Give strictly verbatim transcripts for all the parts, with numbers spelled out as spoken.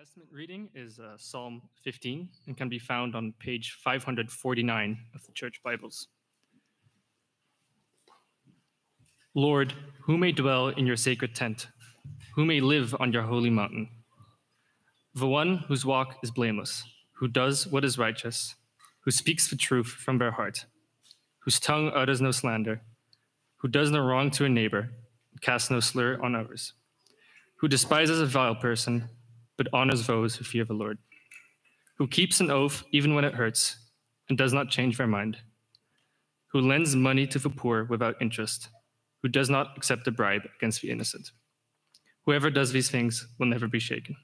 Testament reading is uh, Psalm fifteen and can be found on page five hundred forty-nine of the Church Bibles. Lord, who may dwell in your sacred tent? Who may live on your holy mountain? The one whose walk is blameless, who does what is righteous, who speaks the truth from their heart, whose tongue utters no slander, who does no wrong to a neighbor, casts no slur on others, who despises a vile person, but honors those who fear the Lord, who keeps an oath even when it hurts and does not change their mind, who lends money to the poor without interest, who does not accept a bribe against the innocent. Whoever does these things will never be shaken.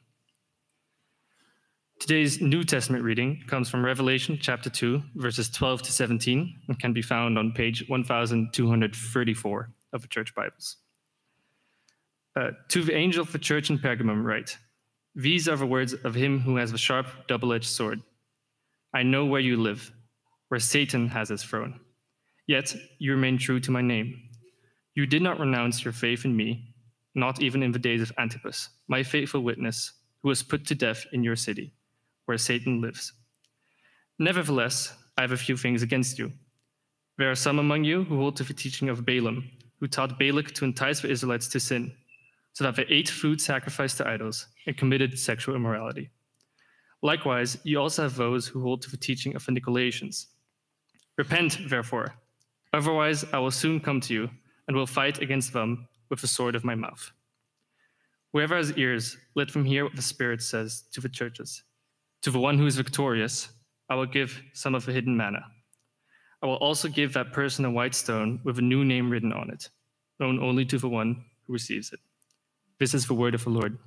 Today's New Testament reading comes from Revelation chapter two, verses twelve to seventeen, and can be found on page one thousand two hundred thirty-four of the Church Bibles. Uh, to the angel of the church in Pergamum write, "These are the words of him who has the sharp, double-edged sword. I know where you live, where Satan has his throne. Yet you remain true to my name. You did not renounce your faith in me, not even in the days of Antipas, my faithful witness, who was put to death in your city, where Satan lives. Nevertheless, I have a few things against you. There are some among you who hold to the teaching of Balaam, who taught Balak to entice the Israelites to sin, so that they ate food sacrificed to idols and committed sexual immorality. Likewise, you also have those who hold to the teaching of the Nicolaitans. Repent, therefore, otherwise I will soon come to you and will fight against them with the sword of my mouth. Whoever has ears, let them hear what the Spirit says to the churches. To the one who is victorious, I will give some of the hidden manna. I will also give that person a white stone with a new name written on it, known only to the one who receives it." This is the word of the Lord.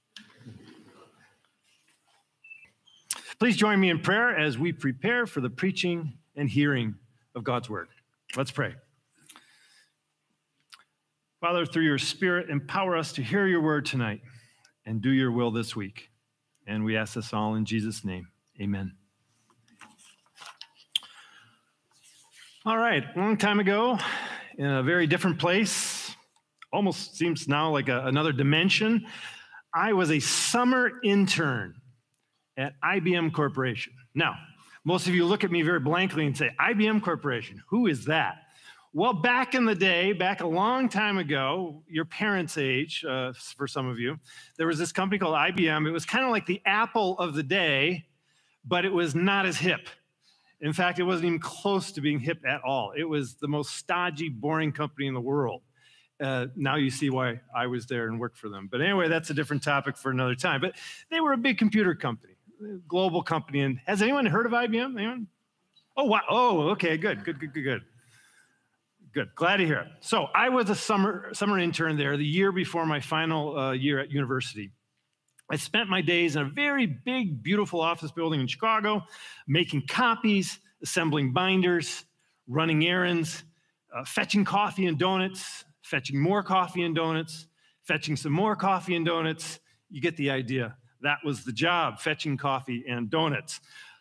Please join me in prayer as we prepare for the preaching and hearing of God's word. Let's pray. Father, through your Spirit, empower us to hear your word tonight and do your will this week. And we ask this all in Jesus' name. Amen. All right, a long time ago, in a very different place, almost seems now like a, another dimension, I was a summer intern at I B M Corporation. Now, most of you look at me very blankly and say, I B M Corporation, who is that? Well, back in the day, back a long time ago, your parents' age, uh, for some of you, there was this company called I B M. It was kind of like the Apple of the day, but it was not as hip. In fact, it wasn't even close to being hip at all. It was the most stodgy, boring company in the world. Uh, now you see why I was there and worked for them. But anyway, that's a different topic for another time. But they were a big computer company, global company. And has anyone heard of I B M? Anyone? Oh, wow. Oh, okay, good, good, good, good, good. Good, glad to hear it. So I was a summer, summer intern there the year before my final uh, year at university. I spent my days in a very big, beautiful office building in Chicago, making copies, assembling binders, running errands, uh, fetching coffee and donuts, fetching more coffee and donuts, fetching some more coffee and donuts. You get the idea. That was the job, fetching coffee and donuts.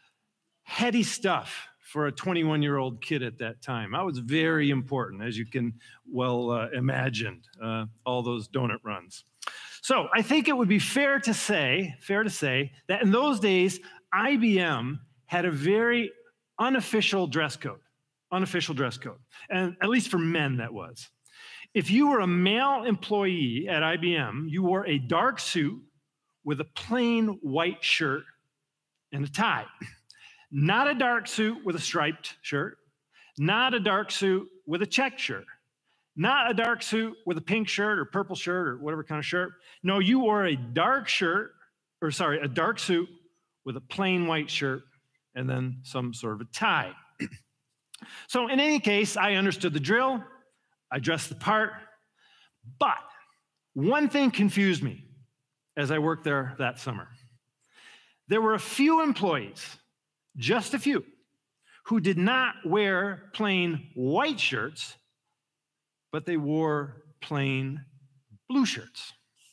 Heady stuff for a twenty-one-year-old kid at that time. I was very important, as you can well uh, imagine, uh, all those donut runs. So I think it would be fair to say, fair to say that in those days, I B M had a very unofficial dress code, unofficial dress code, and at least for men that was. If you were a male employee at I B M, you wore a dark suit with a plain white shirt and a tie. Not a dark suit with a striped shirt, not a dark suit with a checked shirt, not a dark suit with a pink shirt or purple shirt or whatever kind of shirt. No, you wore a dark shirt, or sorry, a dark suit with a plain white shirt and then some sort of a tie. So in any case, I understood the drill. I dressed the part. But one thing confused me as I worked there that summer. There were a few employees, just a few, who did not wear plain white shirts, but they wore plain blue shirts.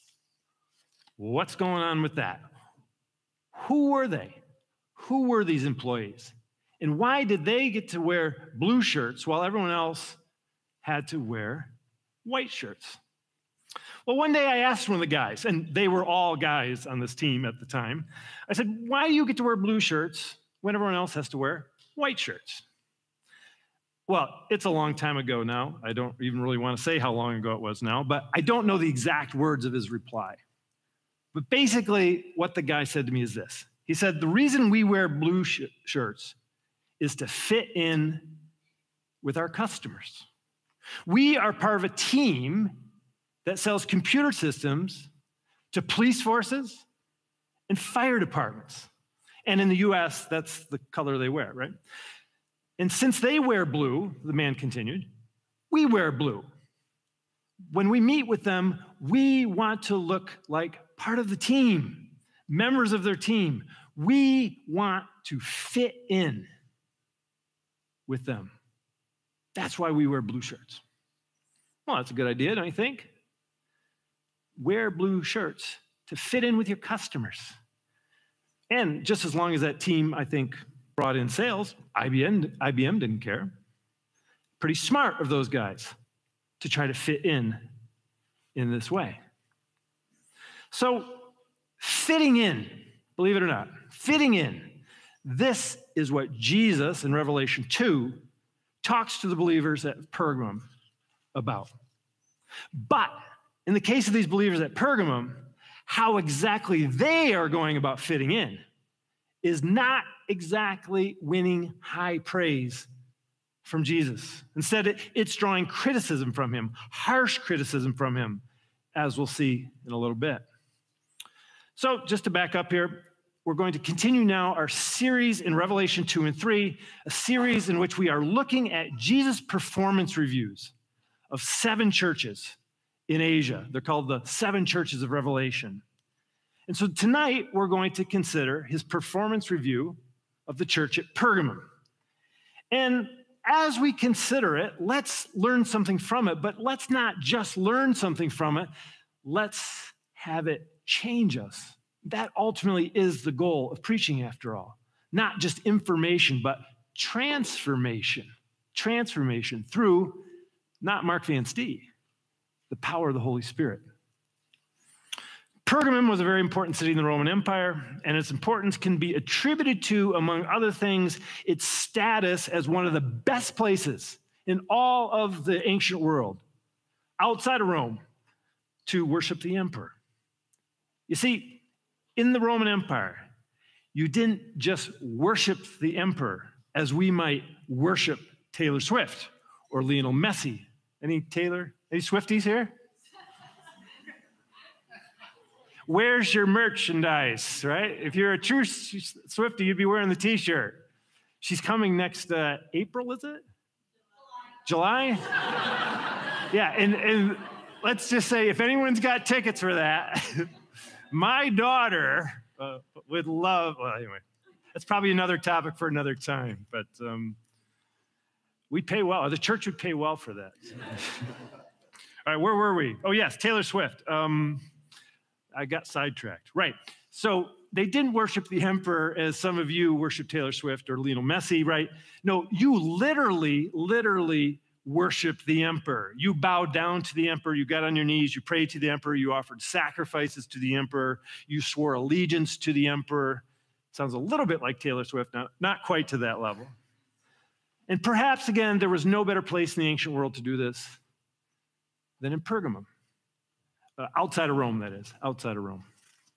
What's going on with that? Who were they? Who were these employees? And why did they get to wear blue shirts while everyone else had to wear white shirts? Well, one day I asked one of the guys, and they were all guys on this team at the time. I said, why do you get to wear blue shirts when everyone else has to wear white shirts? Well, it's a long time ago now. I don't even really want to say how long ago it was now, but I don't know the exact words of his reply. But basically, what the guy said to me is this. He said, the reason we wear blue sh- shirts is to fit in with our customers. We are part of a team that sells computer systems to police forces and fire departments. And in the U S, that's the color they wear, right? And since they wear blue, the man continued, we wear blue. When we meet with them, we want to look like part of the team, members of their team. We want to fit in with them. That's why we wear blue shirts. Well, that's a good idea, don't you think? Wear blue shirts to fit in with your customers. And just as long as that team, I think, brought in sales, I B M, I B M didn't care. Pretty smart of those guys to try to fit in in this way. So fitting in, believe it or not, fitting in, this is what Jesus in Revelation two talks to the believers at Pergamum about. But in the case of these believers at Pergamum, how exactly they are going about fitting in is not exactly winning high praise from Jesus. Instead, it, it's drawing criticism from him, harsh criticism from him, as we'll see in a little bit. So just to back up here, we're going to continue now our series in Revelation two and three, a series in which we are looking at Jesus' performance reviews of seven churches in Asia. They're called the seven churches of Revelation. And so tonight, we're going to consider his performance review of the church at Pergamum. And as we consider it, let's learn something from it, but let's not just learn something from it. Let's have it change us. That ultimately is the goal of preaching, after all. Not just information, but transformation. Transformation through, not Mark Van Stee, the power of the Holy Spirit. Pergamum was a very important city in the Roman Empire, and its importance can be attributed to, among other things, its status as one of the best places in all of the ancient world, outside of Rome, to worship the emperor. You see, in the Roman Empire, you didn't just worship the emperor as we might worship Taylor Swift or Lionel Messi. Any Taylor, any Swifties here? Where's your merchandise, right? If you're a true Swiftie, you'd be wearing the t-shirt. She's coming next uh, April, is it? July? July? Yeah, and, and let's just say if anyone's got tickets for that, my daughter uh, would love, well, anyway, that's probably another topic for another time, but um, we'd pay well. The church would pay well for that. All right, where were we? Oh, yes, Taylor Swift. Um, I got sidetracked. Right. So they didn't worship the emperor as some of you worship Taylor Swift or Lionel Messi, right? No, you literally, literally worshiped the emperor. You bowed down to the emperor. You got on your knees. You prayed to the emperor. You offered sacrifices to the emperor. You swore allegiance to the emperor. Sounds a little bit like Taylor Swift, not, not quite to that level. And perhaps, again, there was no better place in the ancient world to do this than in Pergamum. Uh, outside of Rome, that is, outside of Rome.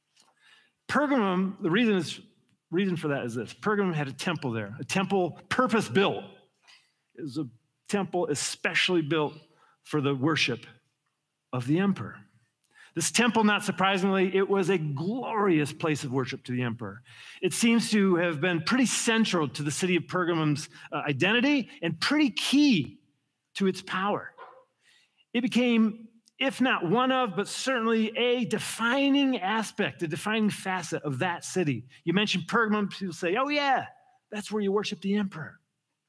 Pergamum, the reason, is, reason for that is this. Pergamum had a temple there, a temple purpose-built. It was a temple especially built for the worship of the emperor. This temple, not surprisingly, it was a glorious place of worship to the emperor. It seems to have been pretty central to the city of Pergamum's uh, identity and pretty key to its power. It became, if not one of, but certainly a defining aspect, a defining facet of that city. You mention Pergamum, people say, oh yeah, that's where you worship the emperor.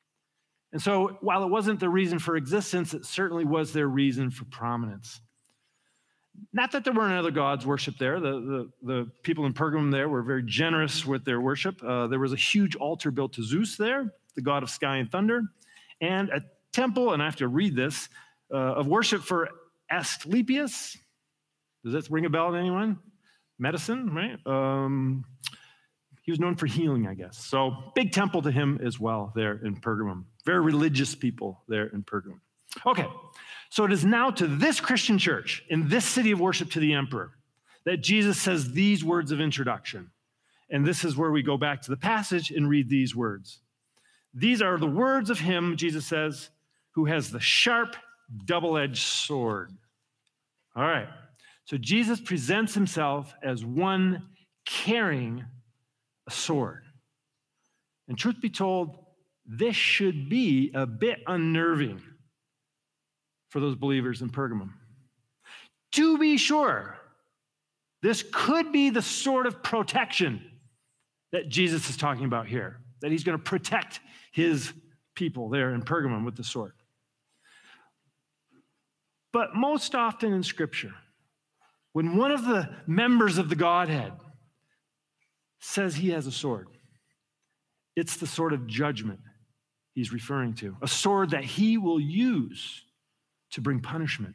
And so while it wasn't the reason for existence, it certainly was their reason for prominence. Not that there weren't other gods worshipped there. The, the, the people in Pergamum there were very generous with their worship. Uh, there was a huge altar built to Zeus there, the god of sky and thunder, and a temple, and I have to read this, uh, of worship for Asclepius, Does that ring a bell to anyone? Medicine, right? Um, he was known for healing, I guess. So big temple to him as well there in Pergamum. Very religious people there in Pergamum. Okay, so it is now to this Christian church in this city of worship to the emperor that Jesus says these words of introduction. And this is where we go back to the passage and read these words. These are the words of him, Jesus says, who has the sharp, double-edged sword. All right. So Jesus presents himself as one carrying a sword. And truth be told, this should be a bit unnerving for those believers in Pergamum. To be sure, this could be the sort of protection that Jesus is talking about here, that he's going to protect his people there in Pergamum with the sword. But most often in Scripture, when one of the members of the Godhead says he has a sword, it's the sword of judgment he's referring to, a sword that he will use to bring punishment.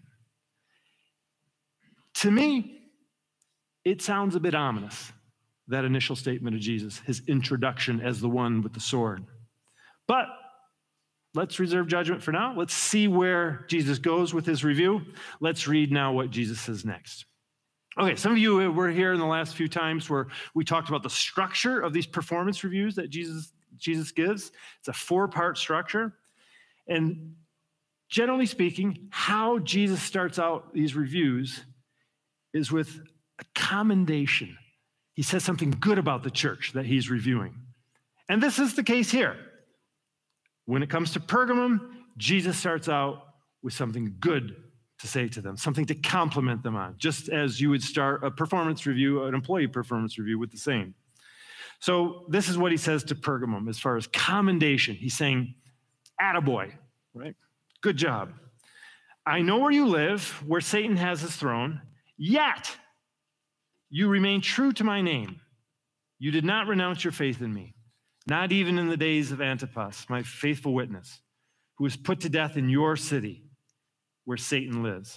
To me, it sounds a bit ominous, that initial statement of Jesus, his introduction as the one with the sword. But let's reserve judgment for now. Let's see where Jesus goes with his review. Let's read now what Jesus says next. Okay, some of you were here in the last few times where we talked about the structure of these performance reviews that Jesus, Jesus gives. It's a four-part structure. And generally speaking, how Jesus starts out these reviews is with a commendation. He says something good about the church that he's reviewing. And this is the case here. When it comes to Pergamum, Jesus starts out with something good to say to them, something to compliment them on, just as you would start a performance review, an employee performance review with the same. So this is what he says to Pergamum as far as commendation. He's saying, attaboy, right? Good job. I know where you live, where Satan has his throne, yet you remain true to my name. You did not renounce your faith in me, not even in the days of Antipas, my faithful witness, who was put to death in your city where Satan lives.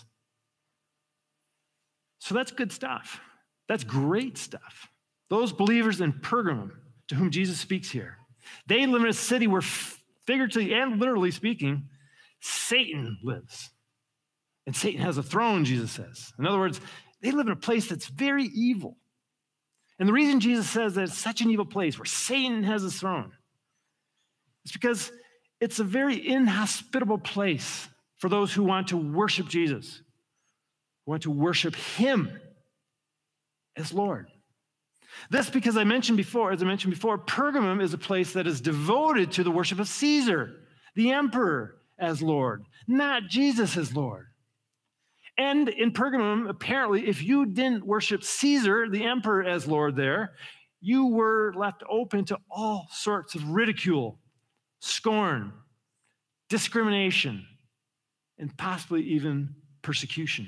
So that's good stuff. That's great stuff. Those believers in Pergamum, to whom Jesus speaks here, they live in a city where, figuratively and literally speaking, Satan lives. And Satan has a throne, Jesus says. In other words, they live in a place that's very evil. And the reason Jesus says that it's such an evil place where Satan has his throne is because it's a very inhospitable place for those who want to worship Jesus, who want to worship him as Lord. This because I mentioned before, as I mentioned before, Pergamum is a place that is devoted to the worship of Caesar, the emperor, as Lord, not Jesus as Lord. And in Pergamum, apparently, if you didn't worship Caesar, the emperor, as Lord there, you were left open to all sorts of ridicule, scorn, discrimination, and possibly even persecution.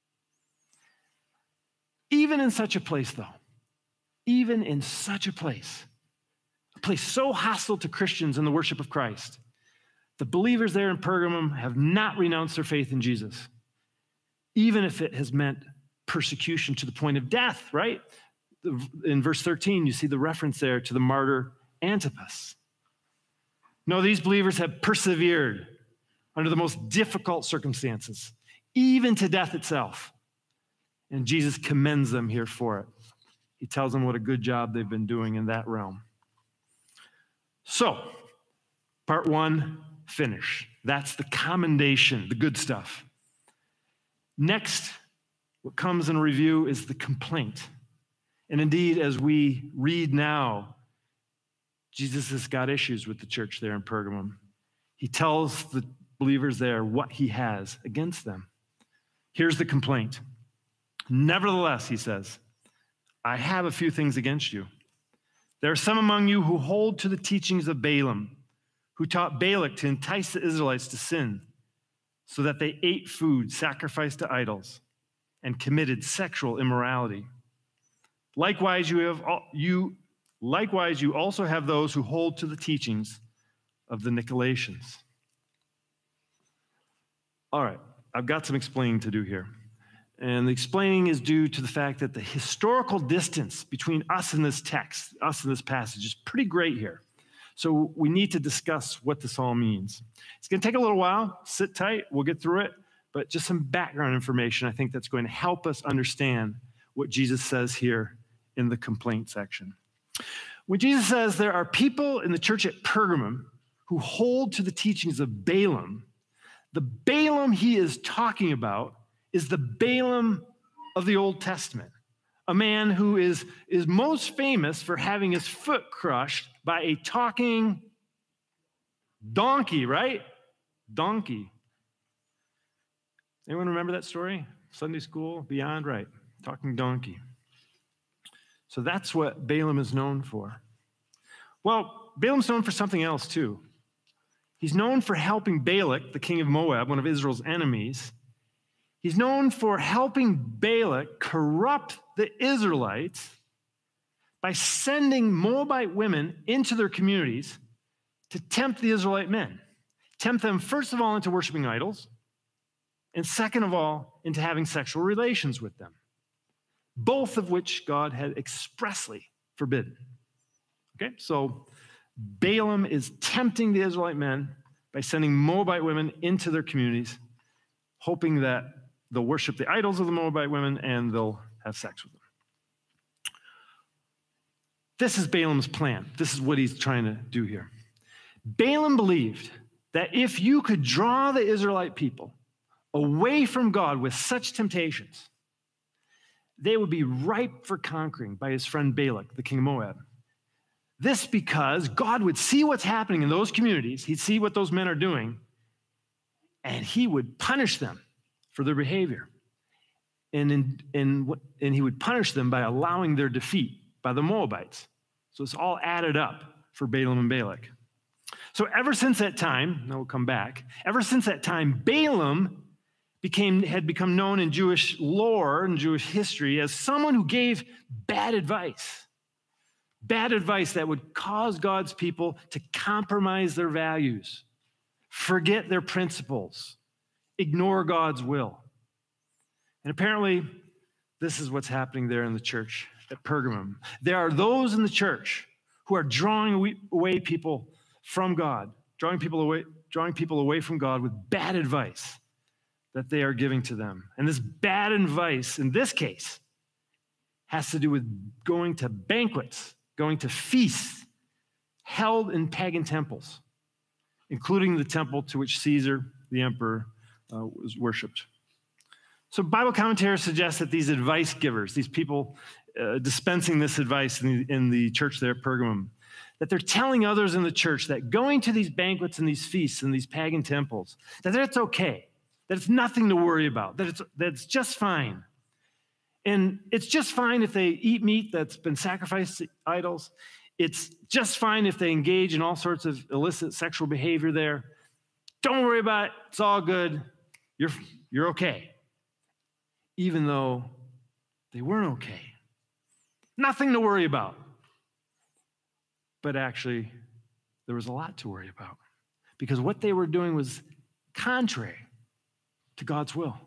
Even in such a place, though, even in such a place, a place so hostile to Christians and the worship of Christ, the believers there in Pergamum have not renounced their faith in Jesus, even if it has meant persecution to the point of death, right? In verse thirteen, you see the reference there to the martyr Antipas. No, these believers have persevered under the most difficult circumstances, even to death itself. And Jesus commends them here for it. He tells them what a good job they've been doing in that realm. So, part one, finish. That's the commendation, the good stuff. Next, what comes in review is the complaint. And indeed, as we read now, Jesus has got issues with the church there in Pergamum. He tells the believers there what he has against them. Here's the complaint. Nevertheless, he says, I have a few things against you. There are some among you who hold to the teachings of Balaam, who taught Balak to entice the Israelites to sin, so that they ate food sacrificed to idols and committed sexual immorality. Likewise, you have you likewise you also have those who hold to the teachings of the Nicolaitans. All right, I've got some explaining to do here. And the explaining is due to the fact that the historical distance between us and this text, us and this passage, is pretty great here. So we need to discuss what this all means. It's going to take a little while. Sit tight. We'll get through it. But just some background information, I think that's going to help us understand what Jesus says here in the complaint section. When Jesus says there are people in the church at Pergamum who hold to the teachings of Balaam, the Balaam he is talking about is the Balaam of the Old Testament, a man who is, is most famous for having his foot crushed by a talking donkey, right? Donkey. Anyone remember that story? Sunday school, beyond, right? Talking donkey. So that's what Balaam is known for. Well, Balaam's known for something else too. He's known for helping Balak, the king of Moab, one of Israel's enemies. He's known for helping Balak corrupt the Israelites by sending Moabite women into their communities to tempt the Israelite men. Tempt them, first of all, into worshiping idols, and second of all, into having sexual relations with them, both of which God had expressly forbidden. Okay, so Balaam is tempting the Israelite men by sending Moabite women into their communities, hoping that they'll worship the idols of the Moabite women and they'll have sex with them. This is Balaam's plan. This is what he's trying to do here. Balaam believed that if you could draw the Israelite people away from God with such temptations, they would be ripe for conquering by his friend Balak, the king of Moab. This because God would see what's happening in those communities, he'd see what those men are doing, and he would punish them for their behavior. And, in, in, and he would punish them by allowing their defeat by the Moabites. So it's all added up for Balaam and Balak. So ever since that time, now we'll come back, ever since that time, Balaam became, had become known in Jewish lore and Jewish history as someone who gave bad advice. Bad advice that would cause God's people to compromise their values, forget their principles, ignore God's will. And apparently, this is what's happening there in the church at Pergamum. There are those in the church who are drawing away people from God, drawing people away, drawing people away from God with bad advice that they are giving to them. And this bad advice, in this case, has to do with going to banquets, going to feasts held in pagan temples, including the temple to which Caesar, the emperor, uh, was worshipped. So Bible commentators suggest that these advice givers, these people uh, dispensing this advice in the, in the church there at Pergamum, that they're telling others in the church that going to these banquets and these feasts and these pagan temples, that it's okay, that it's nothing to worry about, that it's, that it's just fine. And it's just fine if they eat meat that's been sacrificed to idols. It's just fine if they engage in all sorts of illicit sexual behavior there. Don't worry about it. It's all good. You're, you're okay. Even though they weren't okay. Nothing to worry about. But actually, there was a lot to worry about. Because what they were doing was contrary to God's will.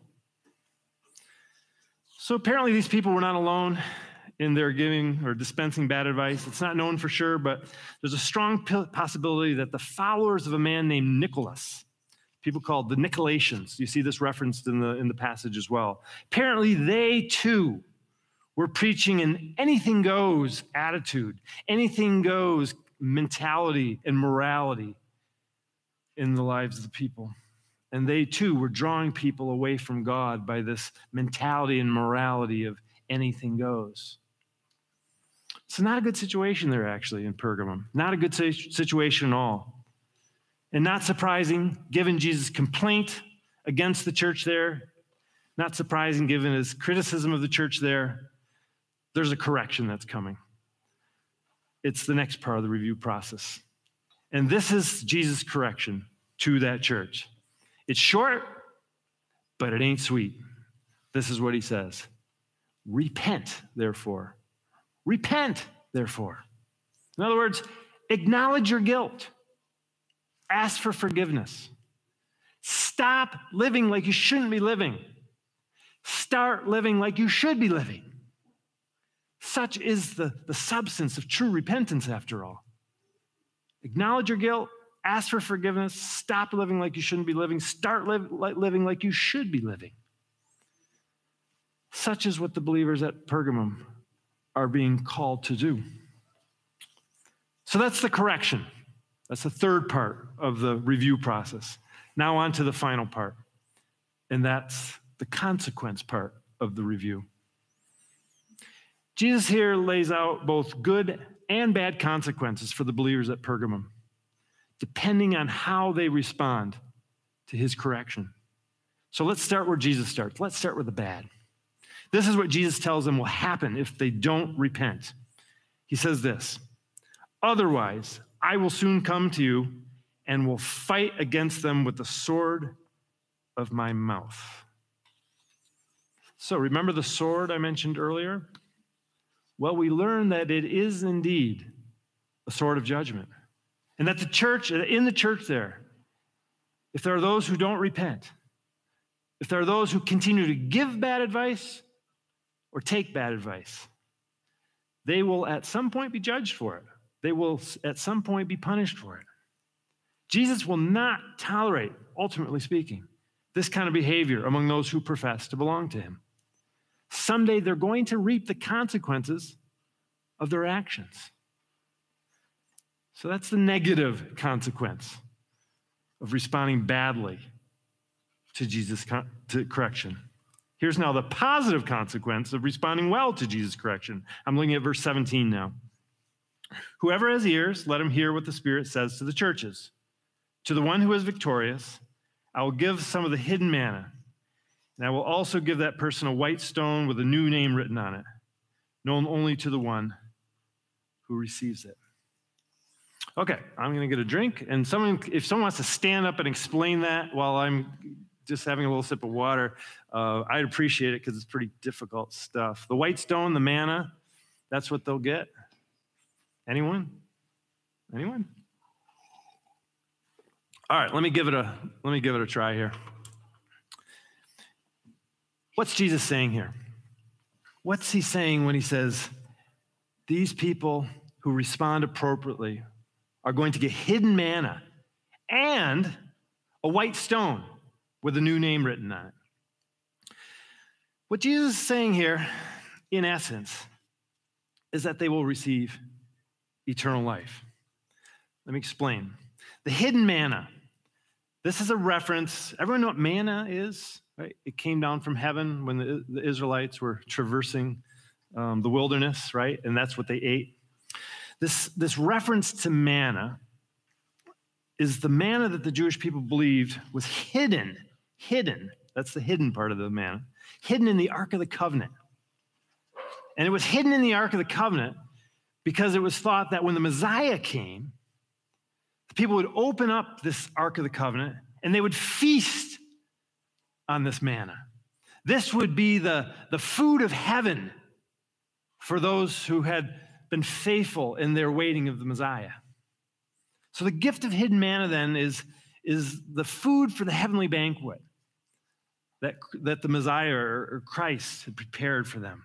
So apparently these people were not alone in their giving or dispensing bad advice. It's not known for sure, but there's a strong possibility that the followers of a man named Nicholas, people called the Nicolaitans, you see this referenced in the, in the passage as well. Apparently they too were preaching an anything goes attitude, anything goes mentality and morality in the lives of the people. And they too were drawing people away from God by this mentality and morality of anything goes. It's not a good situation there actually in Pergamum. Not a good situation at all. And not surprising given Jesus' complaint against the church there. Not surprising given his criticism of the church there. There's a correction that's coming. It's the next part of the review process. And this is Jesus' correction to that church. It's short, but it ain't sweet. This is what he says. Repent, therefore. Repent, therefore. In other words, acknowledge your guilt. Ask for forgiveness. Stop living like you shouldn't be living. Start living like you should be living. Such is the, the substance of true repentance, after all. Acknowledge your guilt, ask for forgiveness, stop living like you shouldn't be living, start live, like, living like you should be living. Such is what the believers at Pergamum are being called to do. So that's the correction. That's the third part of the review process. Now on to the final part, and that's the consequence part of the review. Jesus here lays out both good and bad consequences for the believers at Pergamum, depending on how they respond to his correction. So let's start where Jesus starts. Let's start with the bad. This is what Jesus tells them will happen if they don't repent. He says this, "Otherwise, I will soon come to you and will fight against them with the sword of my mouth." So remember the sword I mentioned earlier? Well, we learn that it is indeed a sword of judgment. And that the church, in the church there, if there are those who don't repent, if there are those who continue to give bad advice or take bad advice, they will at some point be judged for it. They will at some point be punished for it. Jesus will not tolerate, ultimately speaking, this kind of behavior among those who profess to belong to him. Someday they're going to reap the consequences of their actions. So that's the negative consequence of responding badly to Jesus' to correction. Here's now the positive consequence of responding well to Jesus' correction. I'm looking at verse seventeen now. "Whoever has ears, let him hear what the Spirit says to the churches. To the one who is victorious, I will give some of the hidden manna, and I will also give that person a white stone with a new name written on it, known only to the one who receives it." Okay, I'm going to get a drink, and someone, if someone wants to stand up and explain that while I'm just having a little sip of water, uh, I'd appreciate it because it's pretty difficult stuff. The white stone, the manna, that's what they'll get. Anyone? Anyone? All right, let me give it a let me give it a try here. What's Jesus saying here? What's he saying when he says, these people who respond appropriately are going to get hidden manna and a white stone with a new name written on it? What Jesus is saying here, in essence, is that they will receive eternal life. Let me explain. The hidden manna. This is a reference. Everyone know what manna is? Right? It came down from heaven when the, the Israelites were traversing um, the wilderness, right? And that's what they ate. This, this reference to manna is the manna that the Jewish people believed was hidden, hidden, that's the hidden part of the manna, hidden in the Ark of the Covenant. And it was hidden in the Ark of the Covenant because it was thought that when the Messiah came, the people would open up this Ark of the Covenant and they would feast on this manna. This would be the, the food of heaven for those who had been faithful in their waiting of the Messiah. So the gift of hidden manna then is, is the food for the heavenly banquet that, that the Messiah or, or Christ had prepared for them.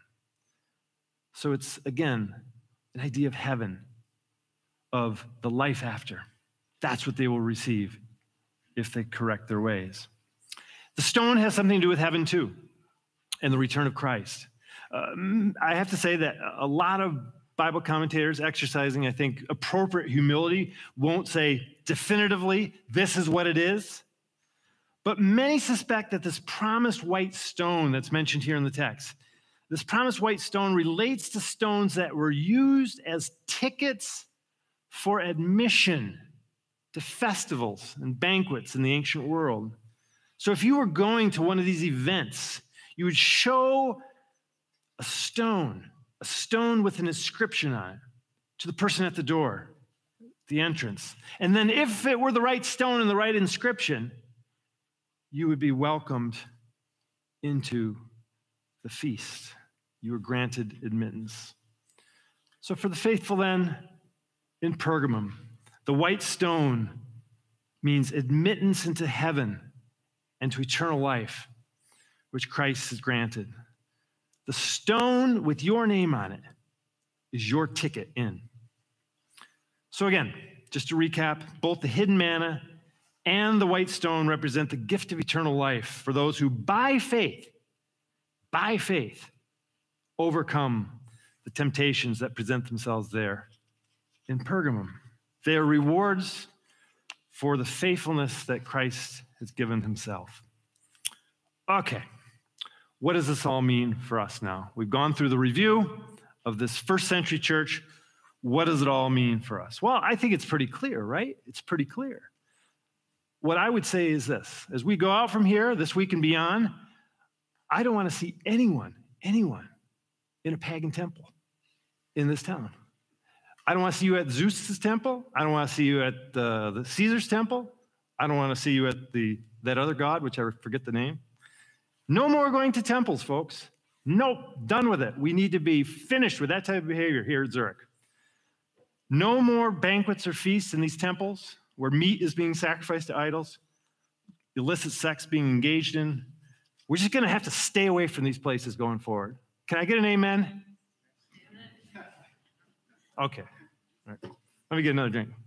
So it's, again, an idea of heaven, of the life after. That's what they will receive if they correct their ways. The stone has something to do with heaven too, and the return of Christ. Um, I have to say that a lot of Bible commentators exercising, I think, appropriate humility won't say definitively, this is what it is. But many suspect that this promised white stone that's mentioned here in the text, this promised white stone relates to stones that were used as tickets for admission to festivals and banquets in the ancient world. So if you were going to one of these events, you would show a stone, a stone with an inscription on it to the person at the door, the entrance. And then if it were the right stone and the right inscription, you would be welcomed into the feast. You were granted admittance. So for the faithful then, in Pergamum, the white stone means admittance into heaven and to eternal life, which Christ has granted. The stone with your name on it is your ticket in. So again, just to recap, both the hidden manna and the white stone represent the gift of eternal life for those who by faith, by faith, overcome the temptations that present themselves there in Pergamum. They are rewards for the faithfulness that Christ has given himself. Okay, what does this all mean for us now? We've gone through the review of this first century church. What does it all mean for us? Well, I think it's pretty clear, right? It's pretty clear. What I would say is this: as we go out from here this week and beyond, I don't want to see anyone, anyone in a pagan temple in this town. I don't want to see you at Zeus's temple. I don't want to see you at uh, the Caesar's temple. I don't want to see you at the that other god, which I forget the name. No more going to temples, folks. Nope, done with it. We need to be finished with that type of behavior here at Zurich. No more banquets or feasts in these temples where meat is being sacrificed to idols, illicit sex being engaged in. We're just going to have to stay away from these places going forward. Can I get an amen? Okay. All right. Let me get another drink.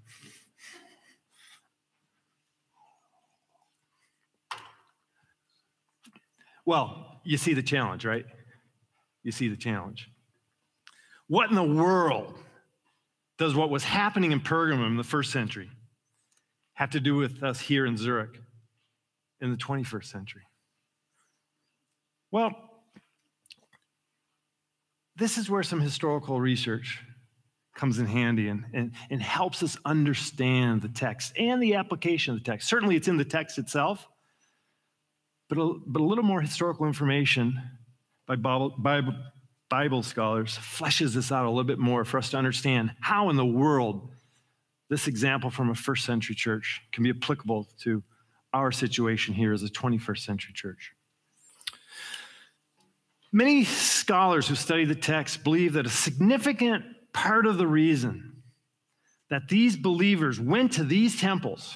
Well, you see the challenge, right? You see the challenge. What in the world does what was happening in Pergamum in the first century have to do with us here in Zurich in the twenty-first century? Well, this is where some historical research comes in handy and, and, and helps us understand the text and the application of the text. Certainly it's in the text itself, but a, but a little more historical information by Bible, Bible, Bible scholars fleshes this out a little bit more for us to understand how in the world this example from a first century church can be applicable to our situation here as a twenty-first century church. Many scholars who study the text believe that a significant part of the reason that these believers went to these temples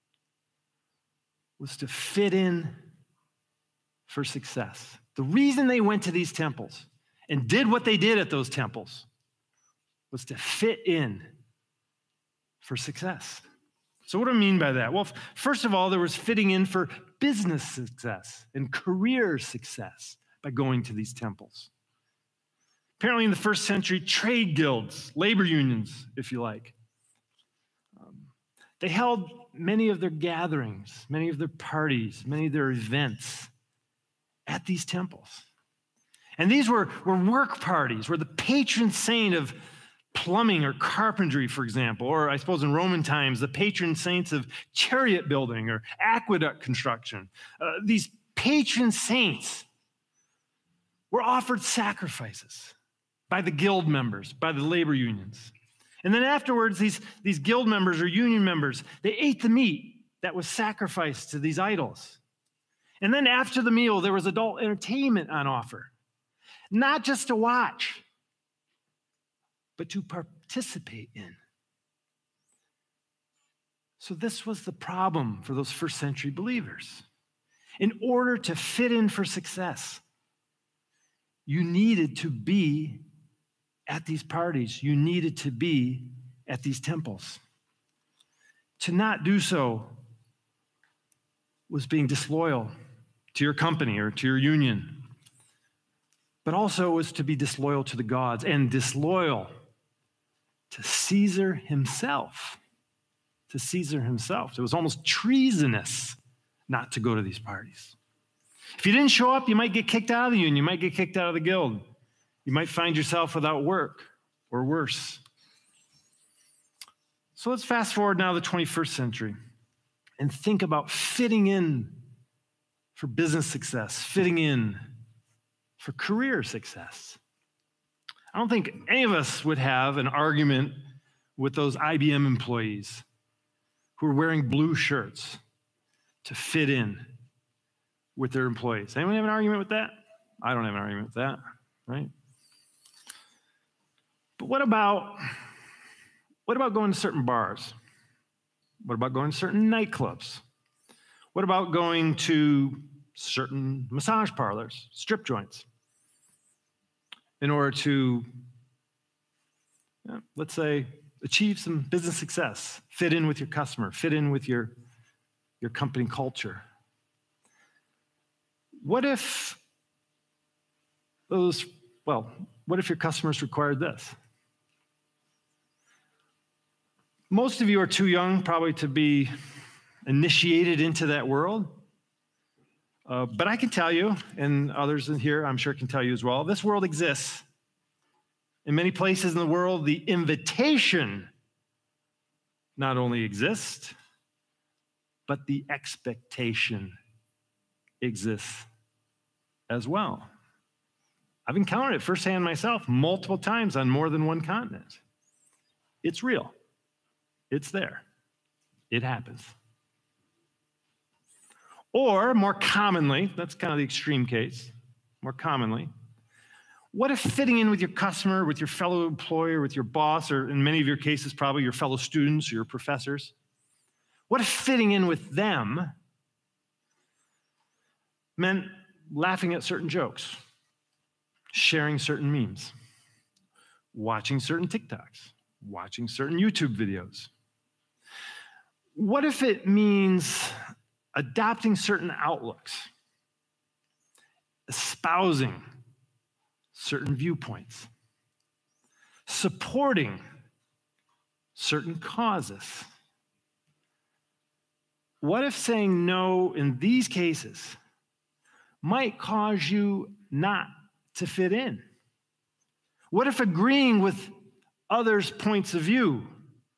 was to fit in for success. The reason they went to these temples and did what they did at those temples was to fit in for success. So what do I mean by that? Well, first of all, there was fitting in for business success and career success by going to these temples. Apparently in the first century, trade guilds, labor unions, if you like, um, they held many of their gatherings, many of their parties, many of their events at these temples. And these were, were work parties, where the patron saint of plumbing or carpentry, for example, or I suppose in Roman times, the patron saints of chariot building or aqueduct construction. Uh, these patron saints were offered sacrifices by the guild members, by the labor unions. And then afterwards, these, these guild members or union members, they ate the meat that was sacrificed to these idols. And then after the meal, there was adult entertainment on offer. Not just to watch, but to participate in. So this was the problem for those first century believers. In order to fit in for success, you needed to be at these parties. You needed to be at these temples. To not do so was being disloyal to your company or to your union, but also was to be disloyal to the gods and disloyal to Caesar himself. To Caesar himself. It was almost treasonous not to go to these parties. If you didn't show up, you might get kicked out of the union. You might get kicked out of the guild. You might find yourself without work or worse. So let's fast forward now to the twenty-first century and think about fitting in for business success, fitting in for career success. I don't think any of us would have an argument with those I B M employees who are wearing blue shirts to fit in with their employees. Anyone have an argument with that? I don't have an argument with that, right? But what about, what about going to certain bars? What about going to certain nightclubs? What about going to certain massage parlors, strip joints, in order to, uh, let's say, achieve some business success, fit in with your customer, fit in with your, your company culture. What if those, well, what if your customers required this? Most of you are too young probably to be initiated into that world. Uh, but I can tell you, and others in here I'm sure can tell you as well, this world exists. In many places in the world, the invitation not only exists, but the expectation exists as well. I've encountered it firsthand myself multiple times on more than one continent. It's real. It's there. It happens. Or more commonly, that's kind of the extreme case, more commonly, what if fitting in with your customer, with your fellow employer, with your boss, or in many of your cases, probably your fellow students or your professors, what if fitting in with them meant laughing at certain jokes, sharing certain memes, watching certain TikToks, watching certain YouTube videos? What if it means adopting certain outlooks, espousing certain viewpoints, supporting certain causes? What if saying no in these cases might cause you not to fit in? What if agreeing with others' points of view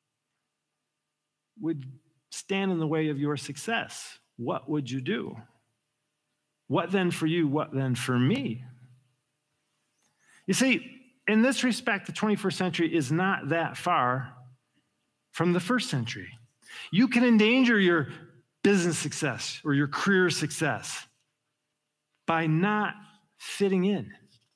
would stand in the way of your success? What would you do? What then for you? What then for me? You see, in this respect, the twenty-first century is not that far from the first century. You can endanger your business success or your career success by not fitting in.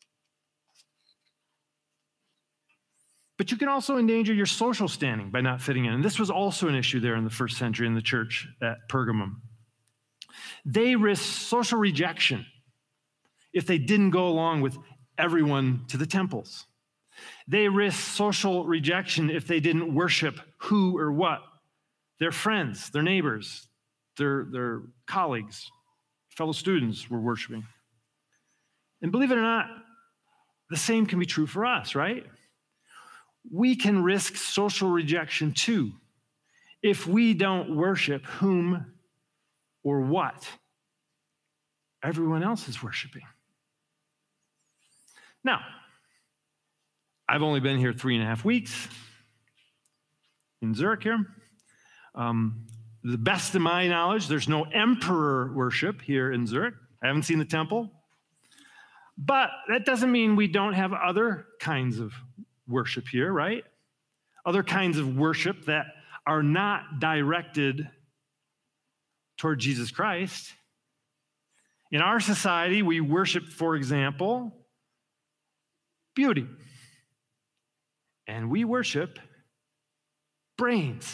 But you can also endanger your social standing by not fitting in. And this was also an issue there in the first century in the church at Pergamum. They risked social rejection if they didn't go along with everyone to the temples. They risked social rejection if they didn't worship who or what their friends, their neighbors, their, their colleagues, fellow students were worshiping. And believe it or not, the same can be true for us, right? We can risk social rejection too if we don't worship whom or what everyone else is worshiping. Now, I've only been here three and a half weeks in Zurich here. Um, the best of my knowledge, there's no emperor worship here in Zurich. I haven't seen the temple. But that doesn't mean we don't have other kinds of worship here, right? Other kinds of worship that are not directed toward Jesus Christ. In our society, we worship, for example, beauty. And we worship brains.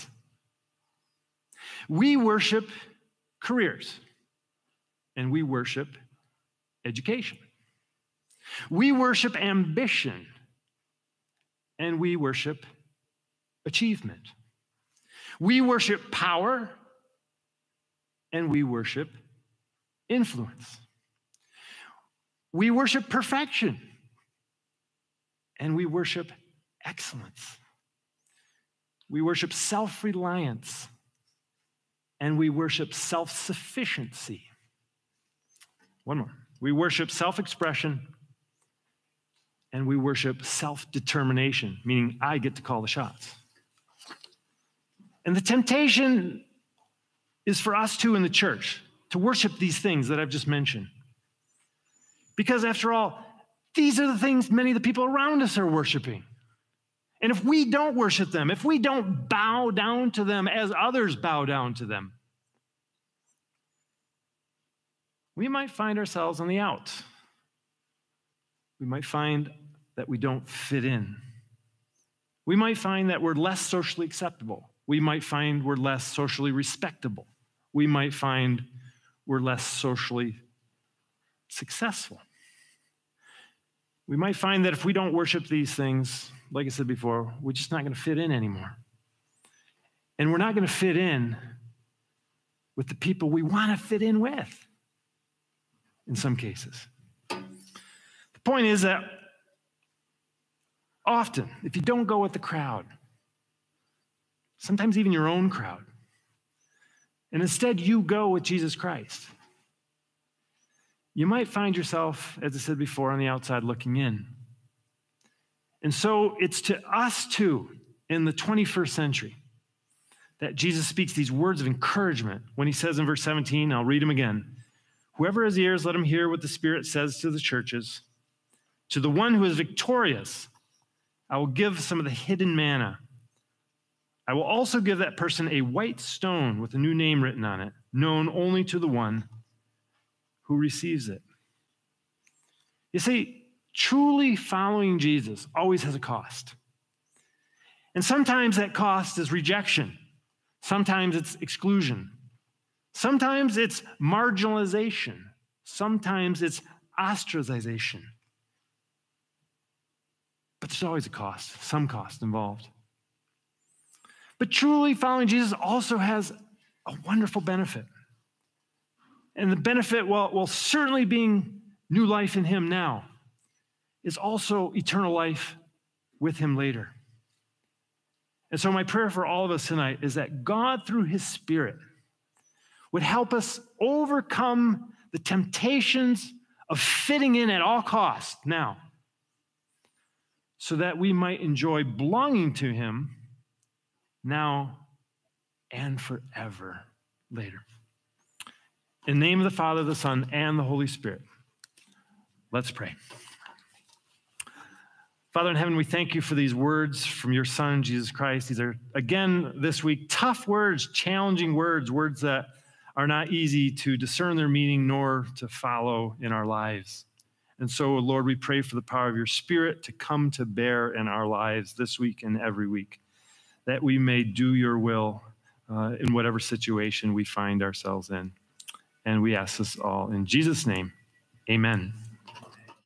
We worship careers. And we worship education. We worship ambition. And we worship achievement. We worship power. And we worship influence. We worship perfection. And we worship excellence. We worship self-reliance. And we worship self-sufficiency. One more. We worship self-expression. And we worship self-determination, meaning I get to call the shots. And the temptation is for us too in the church to worship these things that I've just mentioned. Because after all, these are the things many of the people around us are worshiping. And if we don't worship them, if we don't bow down to them as others bow down to them, we might find ourselves on the out. We might find that we don't fit in. We might find that we're less socially acceptable. We might find we're less socially respectable. We might find we're less socially successful. We might find that if we don't worship these things, like I said before, we're just not going to fit in anymore. And we're not going to fit in with the people we want to fit in with, in some cases. The point is that often, if you don't go with the crowd, sometimes even your own crowd, and instead you go with Jesus Christ, you might find yourself, as I said before, on the outside looking in. And so it's to us too, in the twenty-first century, that Jesus speaks these words of encouragement when he says in verse seventeen, I'll read them again. Whoever has ears, let him hear what the Spirit says to the churches. To the one who is victorious, I will give some of the hidden manna. I will also give that person a white stone with a new name written on it, known only to the one who receives it. You see, truly following Jesus always has a cost. And sometimes that cost is rejection. Sometimes it's exclusion. Sometimes it's marginalization. Sometimes it's ostracization. But there's always a cost, some cost involved. But truly following Jesus also has a wonderful benefit. And the benefit, well, well, certainly being new life in him now, is also eternal life with him later. And so my prayer for all of us tonight is that God, through his Spirit, would help us overcome the temptations of fitting in at all costs now, so that we might enjoy belonging to him now and forever later. In the name of the Father, the Son, and the Holy Spirit, let's pray. Father in heaven, we thank you for these words from your Son, Jesus Christ. These are, again, this week, tough words, challenging words, words that are not easy to discern their meaning nor to follow in our lives. And so, Lord, we pray for the power of your Spirit to come to bear in our lives this week and every week, that we may do your will uh, in whatever situation we find ourselves in. And we ask this all in Jesus' name, amen.